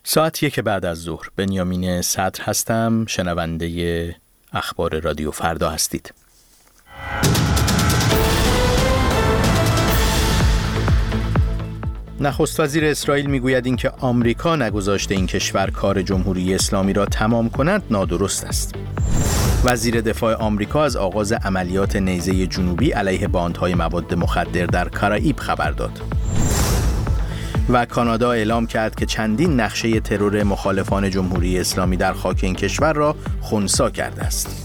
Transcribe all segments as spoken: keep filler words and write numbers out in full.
ساعت یک بعد از ظهر. بنیامین صدر هستم. شنونده اخبار رادیو فردا هستید. نخست وزیر اسرائیل میگوید اینکه آمریکا نگذاشته این کشور کار جمهوری اسلامی را تمام کند نادرست است. وزیر دفاع آمریکا از آغاز عملیات نیزه جنوبی علیه باندهای مواد مخدر در کارائیب خبر داد. و کانادا اعلام کرد که چندین نقشه ترور مخالفان جمهوری اسلامی در خاک این کشور را خنثی کرده است.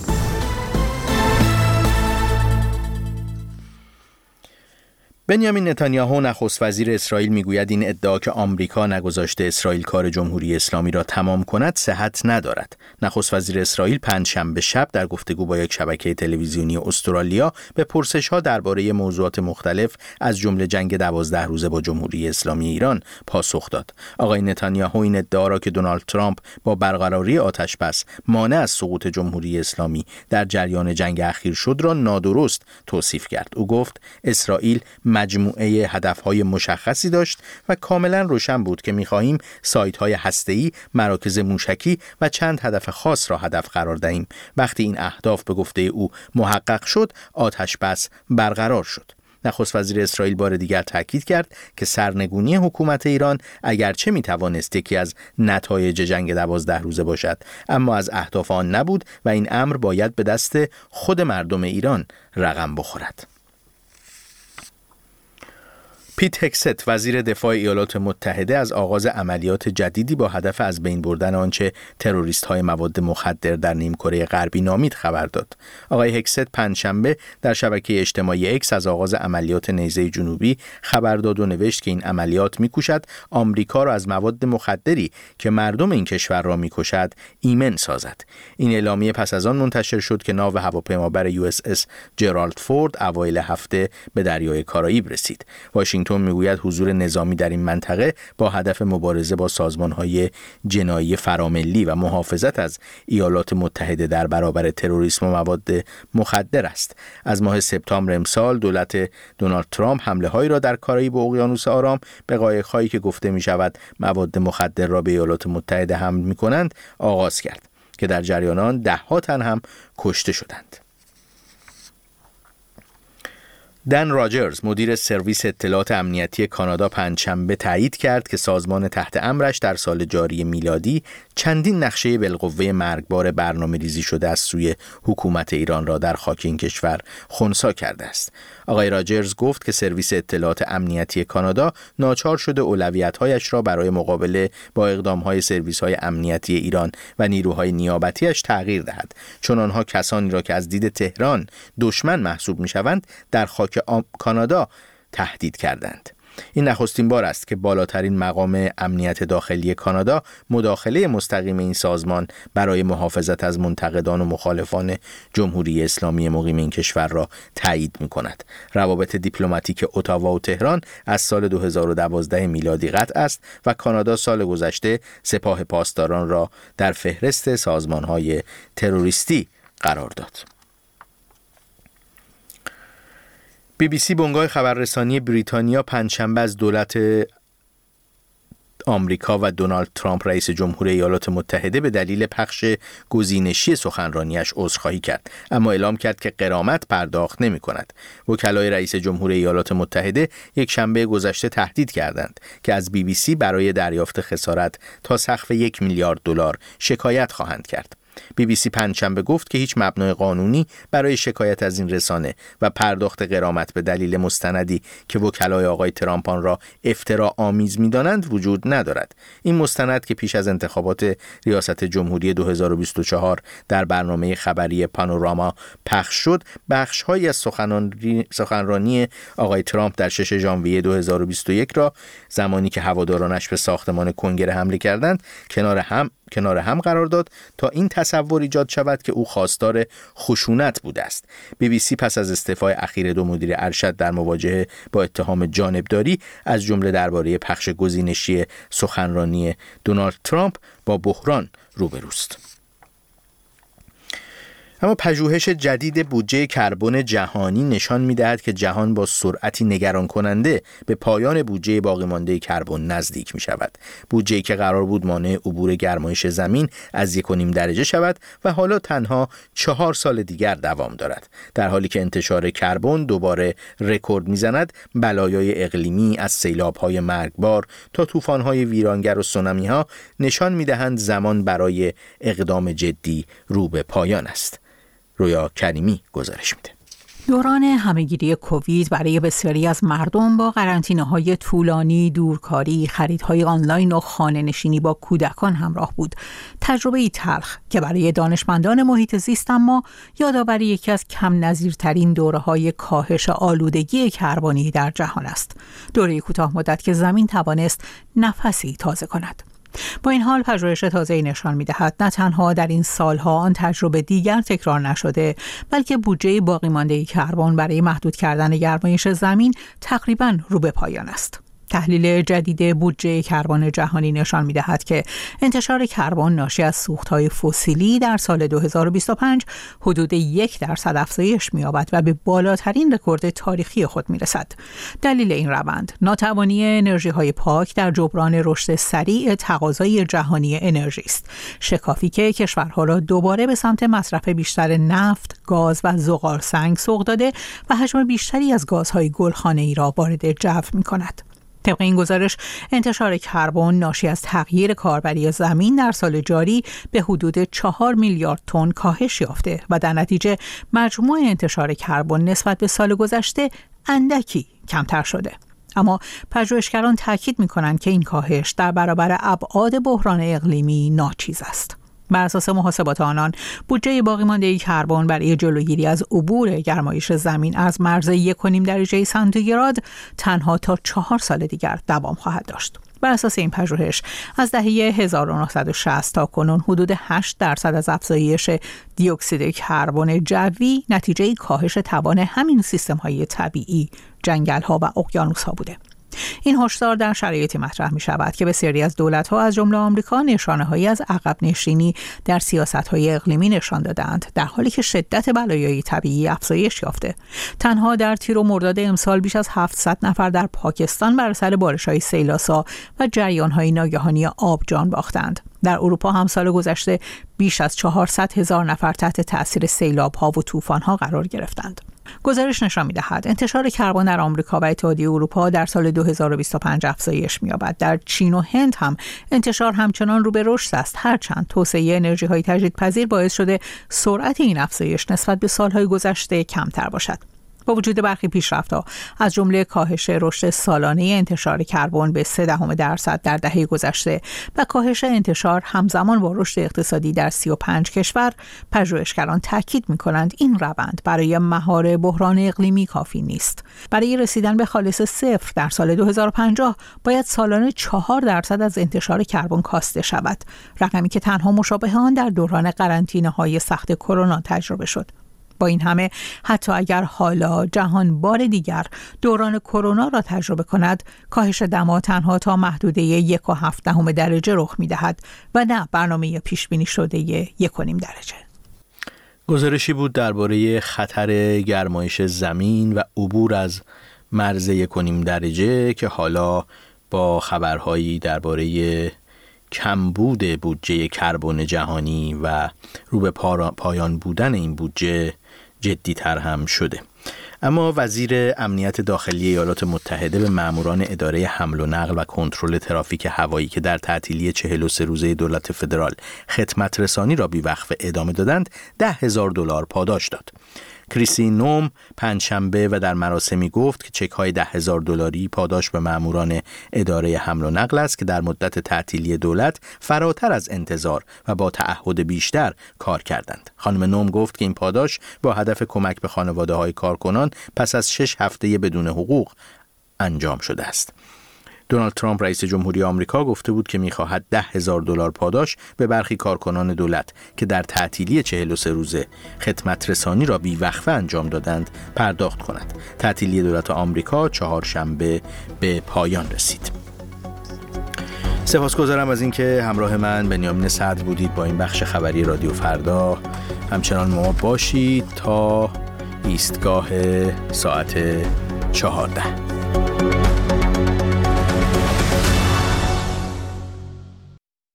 بنیامین نتانیاهو نخست وزیر اسرائیل میگوید این ادعا که آمریکا نگذاشته اسرائیل کار جمهوری اسلامی را تمام کند صحت ندارد. نخست وزیر اسرائیل پنجشنبه شب در گفتگو با یک شبکه تلویزیونی استرالیا به پرسش‌ها درباره موضوعات مختلف از جمله جنگ دوازده روزه با جمهوری اسلامی ایران پاسخ داد. آقای نتانیاهو این ادعا را که دونالد ترامپ با برقراری آتش‌بس مانع از سقوط جمهوری اسلامی در جریان جنگ اخیر شد را نادرست توصیف کرد. او گفت اسرائیل مجموعه هدفهای مشخصی داشت و کاملا روشن بود که می‌خواهیم سایت‌های هسته‌ای، مراکز موشکی و چند هدف خاص را هدف قرار دهیم. وقتی این اهداف به گفته او محقق شد، آتش بس برقرار شد. نخست وزیر اسرائیل بار دیگر تاکید کرد که سرنگونی حکومت ایران اگرچه می‌توانست یکی از نتایج جنگ دوازده روزه باشد، اما از اهداف آن نبود و این امر باید به دست خود مردم ایران رقم بخورد. پیت هگست وزیر دفاع ایالات متحده از آغاز عملیات جدیدی با هدف از بین بردن آنچه تروریست‌های مواد مخدر در نیمکره غربی نامید خبر داد. آقای هگست پنجشنبه در شبکه اجتماعی اکس از آغاز عملیات نیزه جنوبی خبر داد و نوشت که این عملیات می‌کوشد آمریکا را از مواد مخدری که مردم این کشور را می‌کشد ایمن سازد. این اعلامیه پس از آن منتشر شد که ناو هواپیمابر یو اس اس جرالد فورد اوایل هفته به دریای کارائیب رسید. واشنگتن میگوید حضور نظامی در این منطقه با هدف مبارزه با سازمان‌های جنایی فراملی و محافظت از ایالات متحده در برابر تروریسم و مواد مخدر است. از ماه سپتامبر امسال دولت دونالد ترامپ حمله‌هایی را در کارائیب و اقیانوس آرام به قایق‌هایی که گفته می‌شود مواد مخدر را به ایالات متحده حمل می‌کنند آغاز کرد که در جریان آن ده‌ها تن هم کشته شدند. دن راجرز مدیر سرویس اطلاعات امنیتی کانادا پنجشنبه تایید کرد که سازمان تحت امرش در سال جاری میلادی چندین نقشه بالقوه مرگبار برنامه‌ریزی شده از سوی حکومت ایران را در خاک این کشور خنثی کرده است. آقای راجرز گفت که سرویس اطلاعات امنیتی کانادا ناچار شده اولویت‌هایش را برای مقابله با اقدام‌های سرویس‌های امنیتی ایران و نیروهای نیابتی‌اش تغییر دهد، چون آنها کسانی را که از دید تهران دشمن محسوب می‌شوند در خاک کانادا تهدید کردند. این نخستین بار است که بالاترین مقام امنیت داخلی کانادا مداخله مستقیم این سازمان برای محافظت از منتقدان و مخالفان جمهوری اسلامی مقیم این کشور را تایید می‌کند. روابط دیپلماتیک اتاوا و تهران از سال دو هزار و دوازده میلادی قطع است و کانادا سال گذشته سپاه پاسداران را در فهرست سازمان‌های تروریستی قرار داد. بی بی سی بنگاه خبررسانی بریتانیا پنجشنبه از دولت آمریکا و دونالد ترامپ رئیس جمهور ایالات متحده به دلیل پخش گزینشی سخنرانیش عذرخواهی کرد، اما اعلام کرد که غرامت پرداخت نمی کند. وکلای رئیس جمهور ایالات متحده یک شنبه گذشته تهدید کردند که از بی بی سی برای دریافت خسارت تا سقف یک میلیارد دلار شکایت خواهند کرد. بی بی سی پنجشنبه گفت که هیچ مبنای قانونی برای شکایت از این رسانه و پرداخت غرامت به دلیل مستندی که وکلای آقای ترامپ آن را افترا آمیز می‌دانند وجود ندارد. این مستند که پیش از انتخابات ریاست جمهوری دو هزار و بیست و چهار در برنامه خبری پانوراما پخش شد، بخش‌هایی از سخنرانی آقای ترامپ در ششم ژانویه دو هزار و بیست و یک را زمانی که هوادارانش به ساختمان کنگره حمله کردند کنار هم کنار هم قرار داد تا این تصور ایجاد شود که او خواستار خشونت بوده است. بی بی سی پس از استعفای اخیر دو مدیر ارشد در مواجهه با اتهام جانبداری از جمله درباره پخش گزینشی سخنرانی دونالد ترامپ با بحران روبروست. اما پژوهش جدید بودجه کربن جهانی نشان می‌دهد که جهان با سرعتی نگران کننده به پایان بودجه باقی مانده کربن نزدیک می‌شود. بودجه‌ای که قرار بود مانع عبور گرمایش زمین از یک و نیم درجه شود و حالا تنها چهار سال دیگر دوام دارد. در حالی که انتشار کربن دوباره رکورد می‌زند، بلایای اقلیمی از سیلاب‌های مرگبار تا طوفان‌های ویرانگر و سونامی‌ها نشان می‌دهند زمان برای اقدام جدی رو به پایان است. رویا کریمی گزارش میده. دوران همه‌گیری کووید برای بسیاری از مردم با قرنطینه‌های طولانی، دورکاری، خریدهای آنلاین و خانه‌نشینی با کودکان همراه بود. تجربه‌ای تلخ که برای دانشمندان محیط زیست اما یادآوری یکی از کم نظیرترین دوره‌های کاهش آلودگی کربنی در جهان است. دوره کوتاه مدت که زمین توانست نفسی تازه کند. با این حال پژوهش تازه‌ای نشان می‌دهد نه تنها در این سالها آن تجربه دیگر تکرار نشده، بلکه بودجه باقی مانده کربن برای محدود کردن گرمایش زمین تقریباً رو به پایان است. تحلیل جدید بودجه کربن جهانی نشان می‌دهد که انتشار کربن ناشی از سوخت‌های فسیلی در سال دو هزار و بیست و پنج حدود یک درصد افزایش می‌یابد و به بالاترین رکورد تاریخی خود می‌رسد. دلیل این روند ناتوانی انرژی‌های پاک در جبران رشد سریع تقاضای جهانی انرژی است، شکافی که کشورها را دوباره به سمت مصرف بیشتر نفت، گاز و زغالسنگ سوق داده و حجم بیشتری از گازهای گلخانه‌ای را وارد جو می‌کند. طبق این گزارش انتشار کربن ناشی از تغییر کاربری زمین در سال جاری به حدود چهار میلیارد تن کاهش یافته و در نتیجه مجموع انتشار کربن نسبت به سال گذشته اندکی کمتر شده. اما پژوهشگران تاکید می‌کنند که این کاهش در برابر ابعاد بحران اقلیمی ناچیز است. بر اساس محاسبات آنان، بودجه باقی مانده کربن برای جلوگیری از عبور گرمایش زمین از مرز یک و نیم درجه سانتیگراد تنها تا چهار سال دیگر دوام خواهد داشت. بر اساس این پژوهش از دهه هزار و نهصد و شصت تا کنون حدود هشت درصد از افزایش دی اکسید کربن جوی نتیجه کاهش توان همین سیستم‌های طبیعی، جنگل‌ها و اقیانوس‌ها بوده. این هشدار در شرایطی مطرح می شود که بسیاری از دولت‌ها از جمله آمریکا نشانه‌هایی از عقب نشینی در سیاست‌های اقلیمی نشان دادند، در حالی که شدت بلایای طبیعی افزایش یافته. تنها در تیر و مرداد امسال بیش از هفتصد نفر در پاکستان بر اثر بارش‌های سیلاسا و جریان‌های ناگهانی آب جان باختند. در اروپا هم سال گذشته بیش از چهارصد هزار نفر تحت تأثیر سیلاب‌ها و طوفان‌ها قرار گرفتند. گزارش نشان می‌دهد انتشار کربن در آمریکا و اتحادیه اروپا در سال دو هزار و بیست و پنج افزایش می‌یابد. در چین و هند هم انتشار همچنان رو به رشد است، هرچند توسعه انرژی‌های تجدیدپذیر باعث شده سرعت این افزایش نسبت به سال‌های گذشته کمتر باشد. با وجود برخی پیشرفت‌ها از جمله کاهش رشد سالانه انتشار کربن به سه دهم درصد در دهه گذشته و کاهش انتشار همزمان با رشد اقتصادی در سی و پنج کشور، پژوهشگران تاکید می‌کنند این روند برای مهار بحران اقلیمی کافی نیست. برای رسیدن به خالص صفر در سال دو هزار و پنجاه باید سالانه چهار درصد از انتشار کربن کاسته شود، رقمی که تنها مشابه آن در دوران قرنطینه‌های سخت کرونا تجربه شد. با این همه حتی اگر حالا جهان بار دیگر دوران کرونا را تجربه کند، کاهش دما تنها تا محدوده یک و هفت دهم درجه رخ می‌دهد و نه برنامه پیش بینی شده یک و نیم درجه. گزارشی بود درباره خطر گرمایش زمین و عبور از مرز یک و نیم درجه که حالا با خبرهایی درباره کمبود بودجه کربن جهانی و رو به پایان بودن این بودجه جدی‌تر هم شده. اما وزیر امنیت داخلی ایالات متحده به ماموران اداره حمل و نقل و کنترل ترافیک هوایی که در تعطیلی چهل و سه روزه دولت فدرال خدمت رسانی را بی‌وقفه ادامه دادند ده هزار دلار پاداش داد. کریسی نوم پنجشنبه و در مراسمی گفت که چک‌های ده هزار دلاری پاداش به ماموران اداره حمل و نقل است که در مدت تعطیلی دولت فراتر از انتظار و با تعهد بیشتر کار کردند. خانم نوم گفت که این پاداش با هدف کمک به خانواده‌های کارکنان پس از شش هفته بدون حقوق انجام شده است. دونالد ترامپ رئیس جمهوری آمریکا گفته بود که می‌خواهد ده هزار دلار پاداش به برخی کارکنان دولت که در تعطیلی چهل و سه روزه خدمت رسانی را بی‌وقفه انجام دادند پرداخت کند. تعطیلی دولت آمریکا چهارشنبه به پایان رسید. سپاسگزارم از اینکه همراه من بنیامین صدر بودید با این بخش خبری رادیو فردا. همچنان ما باشید تا ایستگاه ساعت چهارده.